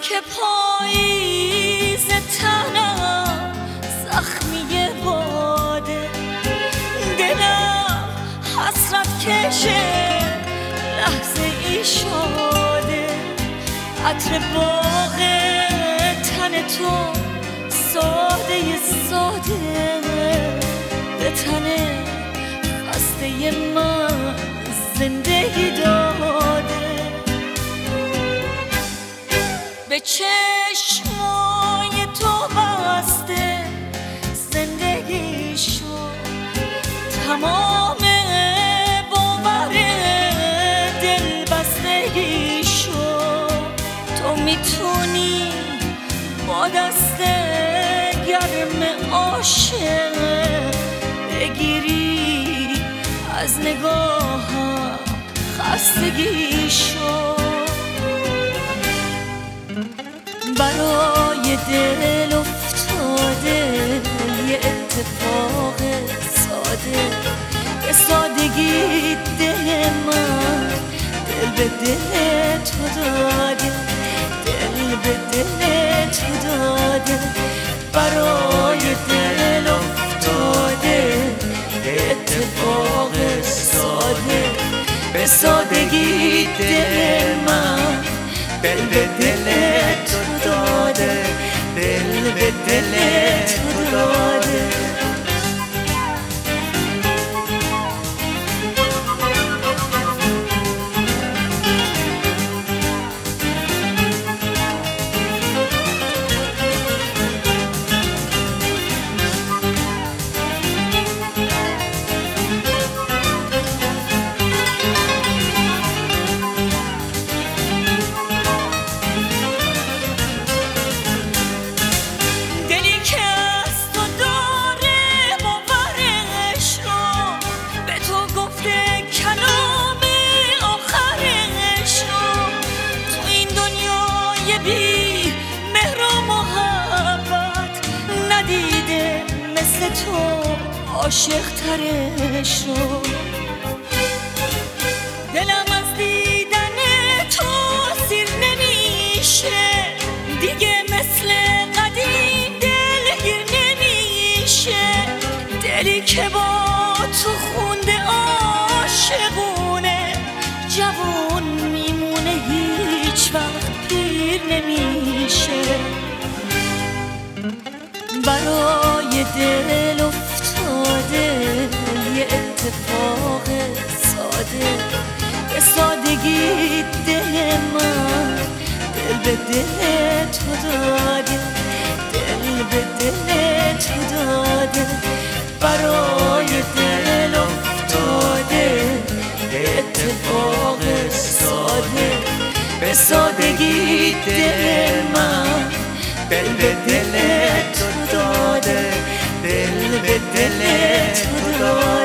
که پاییز تنم زخمی باده، دلم حسرت کشه لحظه ای شاده. عطر باغ تن تو ساده ساده به تن خسته من زندگی داده. به چشمای تو بسته زندگی شد، تمام باور دل بستگی شد. تو میتونی با دست گرم عاشق بگیری از نگاهم خستگی شد. برای دل افتاده یه اتفاق ساده، به سادگی دل من دل به دل تو داده، دل به دل تو داده. برای دل افتاده یه اتفاق ساده، به سادگی دل من دل به دل تو داده، دل به دل تو داده. تو عاشق ترش رو، دلم از دیدن تو سیر نمیشه دیگه، مثل قدیم دلگیر نمیشه. دلی که با تو خونده عاشقونه، جوون میمونه هیچ وقت پیر نمیشه. برای دل افتاده یه اتفاق ساده، به سادگی دل من دل به دل تو داده، دل به دل تو داده. برای دل افتاده یه اتفاق ساده، به سادگی دل من دل به دل تو داده، دل به دل تو داده.